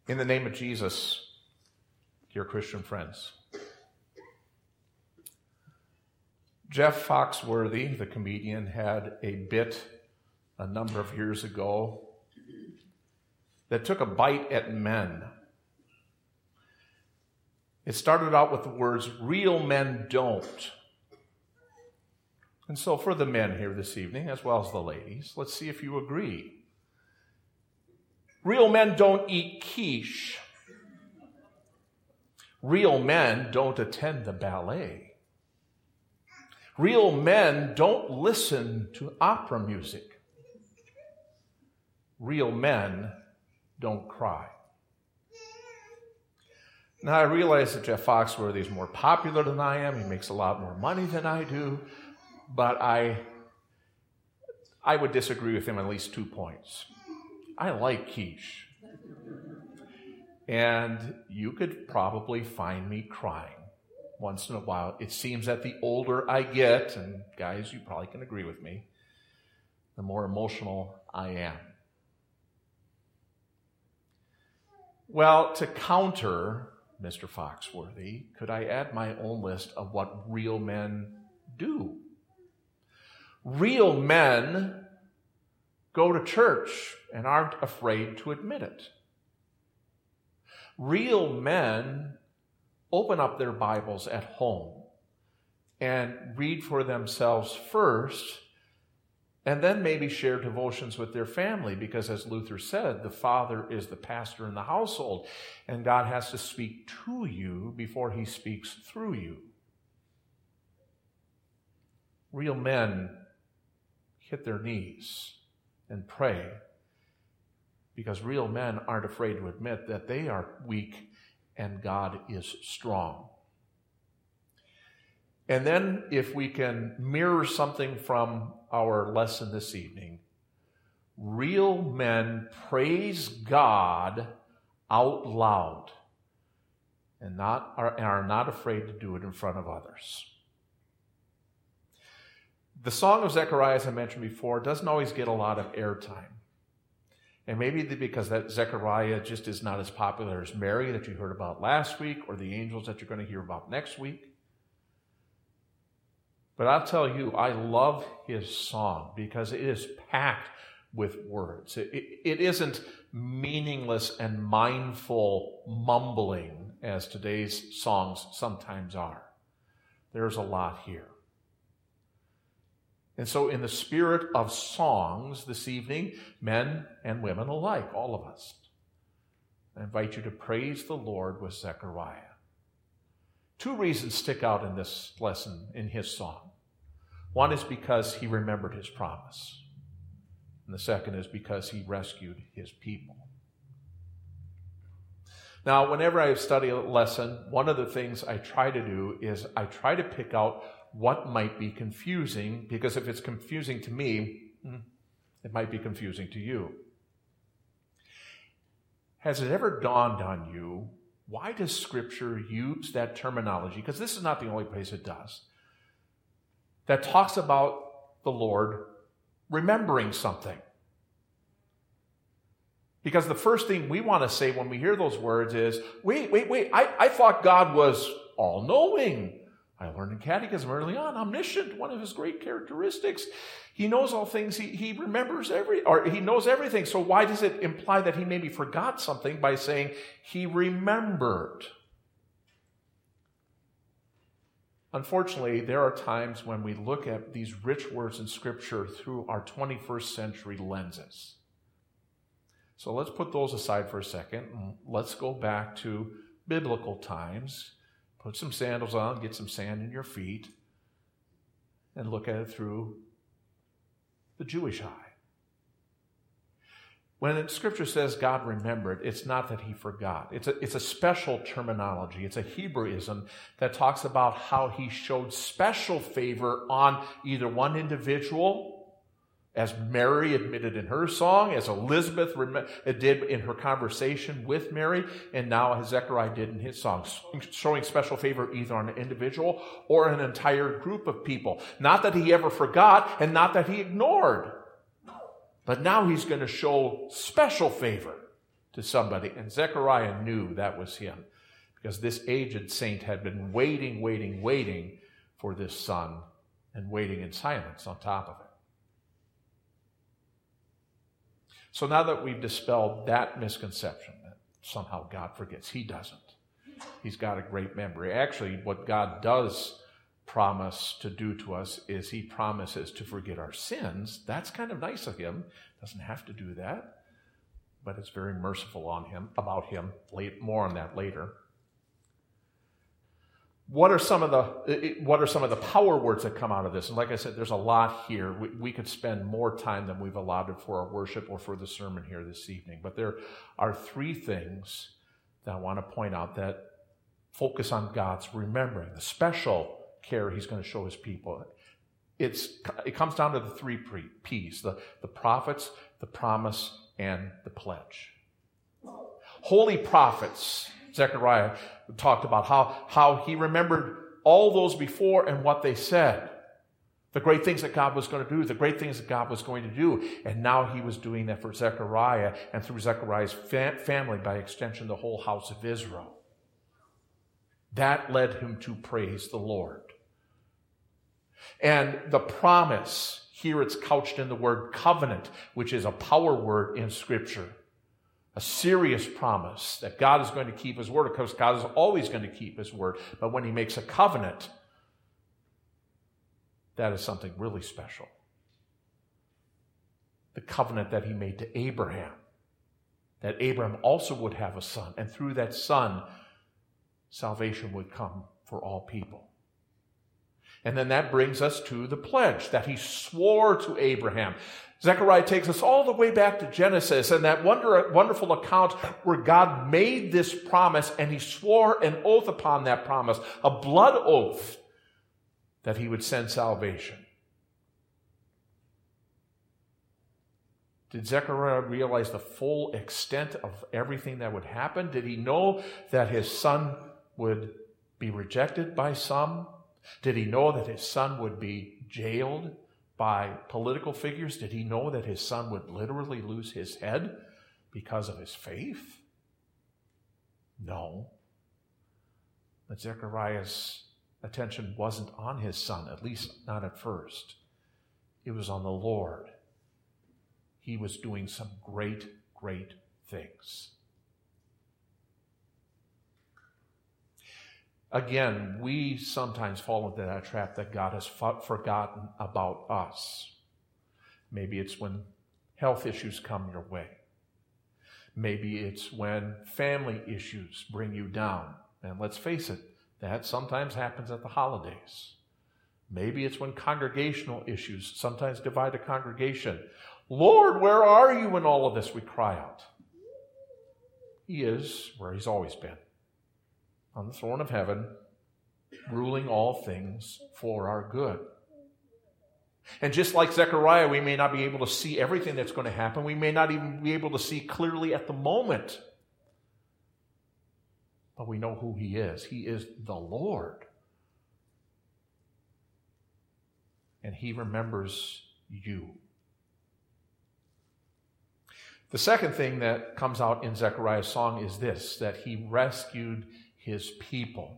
In the name of Jesus, dear Christian friends, Jeff Foxworthy, the comedian, had a bit a number of years ago that took a bite at men. It started out with the words, "Real men don't." And so for the men here this evening, as well as the ladies, let's see if you agree. Real men don't eat quiche. Real men don't attend the ballet. Real men don't listen to opera music. Real men don't cry. Now, I realize that Jeff Foxworthy is more popular than I am. He makes a lot more money than I do. But I would disagree with him on at least 2 points. I like quiche. And you could probably find me crying once in a while. It seems that the older I get, and guys, you probably can agree with me, the more emotional I am. Well, to counter Mr. Foxworthy, could I add my own list of what real men do? Real men go to church and aren't afraid to admit it. Real men open up their Bibles at home and read for themselves first, and then maybe share devotions with their family, because as Luther said, the father is the pastor in the household, and God has to speak to you before he speaks through you. Real men hit their knees and pray, because real men aren't afraid to admit that they are weak and God is strong. And then if we can mirror something from our lesson this evening, real men praise God out loud and are not afraid to do it in front of others. The Song of Zechariah, as I mentioned before, doesn't always get a lot of airtime. And maybe because that Zechariah just is not as popular as Mary that you heard about last week, or the angels that you're going to hear about next week. But I'll tell you, I love his song because it is packed with words. It isn't meaningless and mindful mumbling as today's songs sometimes are. There's a lot here. And so in the spirit of songs this evening, men and women alike, all of us, I invite you to praise the Lord with Zechariah. 2 reasons stick out in this lesson, in his song. One is because he remembered his promise. And the second is because he rescued his people. Now, whenever I study a lesson, one of the things I try to do is I try to pick out what might be confusing, because if it's confusing to me, it might be confusing to you. Has it ever dawned on you, why does Scripture use that terminology? Because this is not the only place it does. That talks about the Lord remembering something. Because the first thing we want to say when we hear those words is, wait, I thought God was all-knowing. I learned in catechism early on, omniscient, one of his great characteristics. He knows all things, he remembers he knows everything. So why does it imply that he maybe forgot something by saying he remembered? Unfortunately, there are times when we look at these rich words in Scripture through our 21st century lenses. So let's put those aside for a second, and let's go back to biblical times. Put some sandals on, get some sand in your feet, and look at it through the Jewish eye. When Scripture says God remembered, it's not that he forgot. It's a special terminology. It's a Hebrewism that talks about how he showed special favor on either one individual, as Mary admitted in her song, as Elizabeth did in her conversation with Mary, and now as Zechariah did in his song, showing special favor either on an individual or an entire group of people. Not that he ever forgot, and not that he ignored, but now he's going to show special favor to somebody. And Zechariah knew that was him, because this aged saint had been waiting for this son, and waiting in silence on top of it. So now that we've dispelled that misconception that somehow God forgets, he doesn't. He's got a great memory. Actually, what God does promise to do to us is he promises to forget our sins. That's kind of nice of him. Doesn't have to do that, but it's very merciful on him, about him. More on that later. What are some of the power words that come out of this? And like I said, there's a lot here. We could spend more time than we've allotted for our worship or for the sermon here this evening. But there are three things that I want to point out that focus on God's remembering, the special care he's going to show his people. It comes down to the three P's, the prophets, the promise, and the pledge. Holy prophets, Zechariah talked about how he remembered all those before and what they said. The great things that God was going to do, the great things that God was going to do. And now he was doing that for Zechariah, and through Zechariah's family, by extension, the whole house of Israel. That led him to praise the Lord. And the promise, here it's couched in the word covenant, which is a power word in Scripture. A serious promise that God is going to keep his word. Of course, God is always going to keep his word. But when he makes a covenant, that is something really special. The covenant that he made to Abraham. That Abraham also would have a son. And through that son, salvation would come for all people. And then that brings us to the pledge that he swore to Abraham. Zechariah takes us all the way back to Genesis and that wonderful account where God made this promise and he swore an oath upon that promise, a blood oath, that he would send salvation. Did Zechariah realize the full extent of everything that would happen? Did he know that his son would be rejected by some? Did he know that his son would be jailed by political figures? Did he know that his son would literally lose his head because of his faith? No. But Zechariah's attention wasn't on his son, at least not at first. It was on the Lord. He was doing some great, great things. Again, we sometimes fall into that trap that God has forgotten about us. Maybe it's when health issues come your way. Maybe it's when family issues bring you down. And let's face it, that sometimes happens at the holidays. Maybe it's when congregational issues sometimes divide a congregation. Lord, where are you in all of this? We cry out. He is where he's always been. On the throne of heaven, ruling all things for our good. And just like Zechariah, we may not be able to see everything that's going to happen. We may not even be able to see clearly at the moment. But we know who he is. He is the Lord. And he remembers you. The second thing that comes out in Zechariah's song is this, that he rescued his people.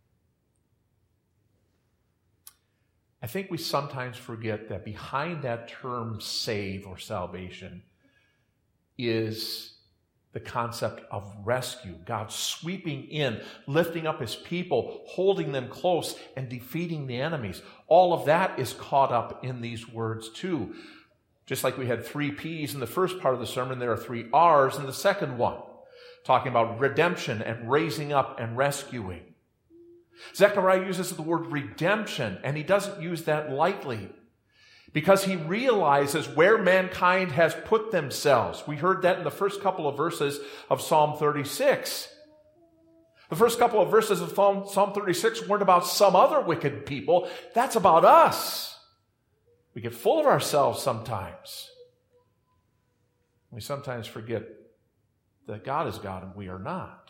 I think we sometimes forget that behind that term save or salvation is the concept of rescue. God sweeping in, lifting up his people, holding them close, and defeating the enemies. All of that is caught up in these words too. Just like we had 3 P's in the first part of the sermon, there are 3 R's in the second one, talking about redemption and raising up and rescuing. Zechariah uses the word redemption, and he doesn't use that lightly because he realizes where mankind has put themselves. We heard that in the first couple of verses of Psalm 36. The first couple of verses of Psalm 36 weren't about some other wicked people. That's about us. We get full of ourselves sometimes. We sometimes forget that God is God and we are not.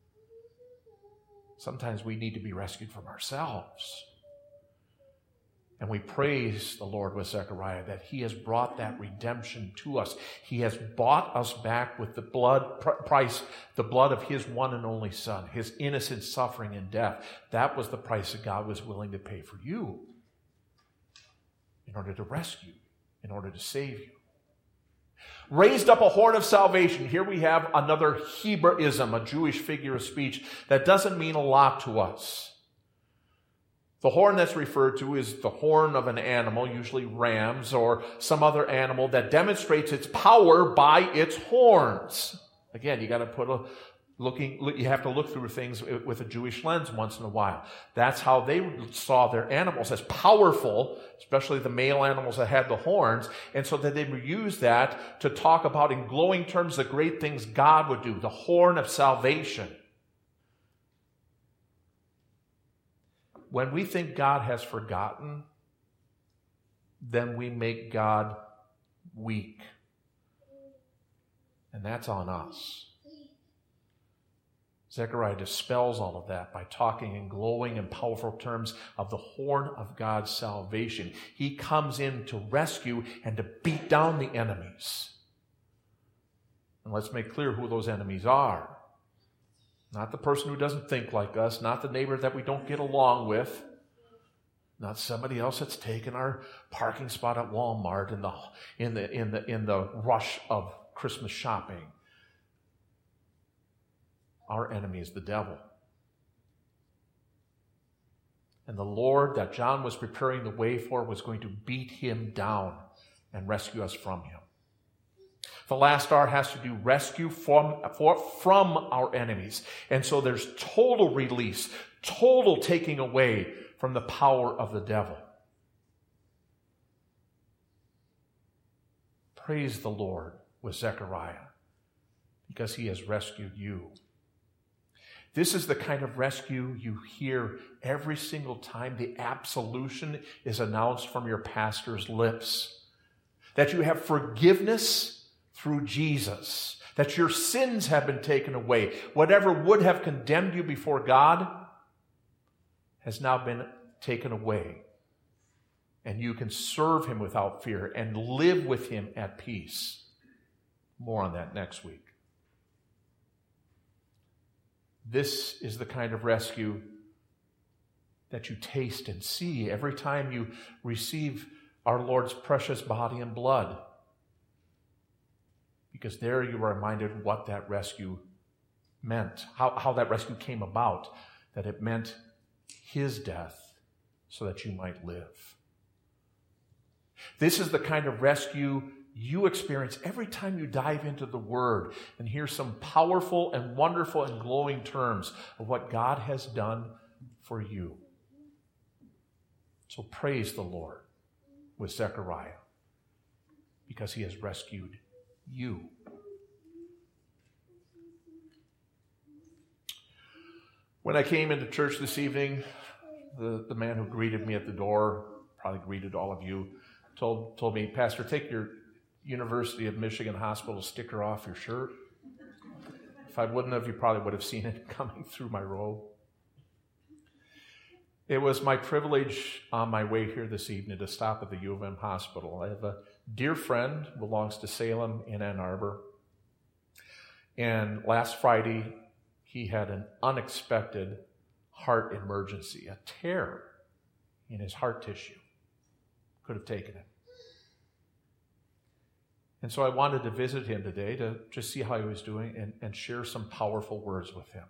Sometimes we need to be rescued from ourselves. And we praise the Lord with Zechariah that he has brought that redemption to us. He has bought us back with the blood price, the blood of his one and only Son, his innocent suffering and death. That was the price that God was willing to pay for you in order to rescue, in order to save you. Raised up a horn of salvation. Here we have another Hebraism, a Jewish figure of speech that doesn't mean a lot to us. The horn that's referred to is the horn of an animal, usually rams or some other animal that demonstrates its power by its horns. Again, you got to you have to look through things with a Jewish lens once in a while. That's how they saw their animals, as powerful, especially the male animals that had the horns, and so that they would use that to talk about in glowing terms the great things God would do, the horn of salvation. When we think God has forgotten, then we make God weak. And that's on us. Zechariah dispels all of that by talking in glowing and powerful terms of the horn of God's salvation. He comes in to rescue and to beat down the enemies. And let's make clear who those enemies are. Not the person who doesn't think like us, not the neighbor that we don't get along with, not somebody else that's taken our parking spot at Walmart in the rush of Christmas shopping. Our enemy is the devil. And the Lord that John was preparing the way for was going to beat him down and rescue us from him. The last R has to do rescue from our enemies. And so there's total release, total taking away from the power of the devil. Praise the Lord with Zechariah because he has rescued you. This is the kind of rescue you hear every single time the absolution is announced from your pastor's lips. That you have forgiveness through Jesus, that your sins have been taken away. Whatever would have condemned you before God has now been taken away. And you can serve him without fear and live with him at peace. More on that next week. This is the kind of rescue that you taste and see every time you receive our Lord's precious body and blood. Because there you are reminded what that rescue meant, how that rescue came about, that it meant his death so that you might live. This is the kind of rescue you experience every time you dive into the Word and hear some powerful and wonderful and glowing terms of what God has done for you. So praise the Lord with Zechariah because he has rescued you. When I came into church this evening, the man who greeted me at the door, probably greeted all of you, told me, Pastor, take your University of Michigan Hospital sticker off your shirt. If I wouldn't have, you probably would have seen it coming through my robe. It was my privilege on my way here this evening to stop at the U of M hospital. I have a dear friend who belongs to Salem in Ann Arbor. And last Friday, he had an unexpected heart emergency, a tear in his heart tissue. Could have taken it. And so I wanted to visit him today to just see how he was doing and share some powerful words with him.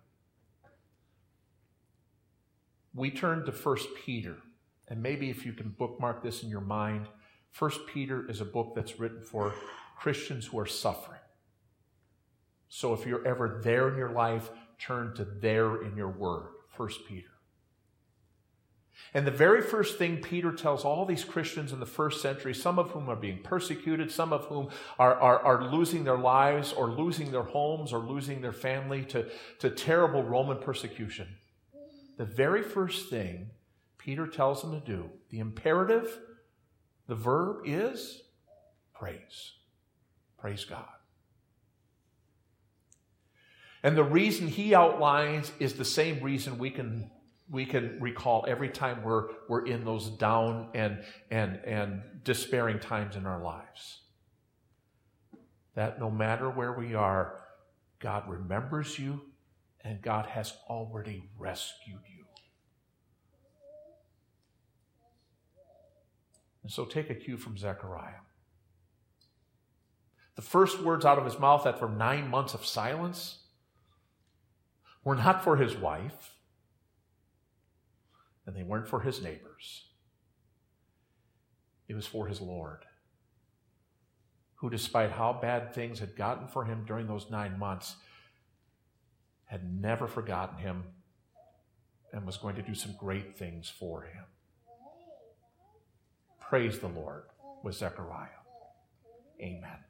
We turn to 1 Peter, and maybe if you can bookmark this in your mind, 1 Peter is a book that's written for Christians who are suffering. So if you're ever there in your life, turn to there in your word, 1 Peter. And the very first thing Peter tells all these Christians in the first century, some of whom are being persecuted, some of whom are losing their lives or losing their homes or losing their family to terrible Roman persecution. The very first thing Peter tells them to do, the imperative, the verb is praise. Praise God. And the reason he outlines is the same reason we can we can recall every time we're in those down and despairing times in our lives. That no matter where we are, God remembers you and God has already rescued you. And so take a cue from Zechariah. The first words out of his mouth after 9 months of silence were not for his wife, and they weren't for his neighbors. It was for his Lord, who, despite how bad things had gotten for him during those 9 months, had never forgotten him and was going to do some great things for him. Praise the Lord with Zechariah. Amen.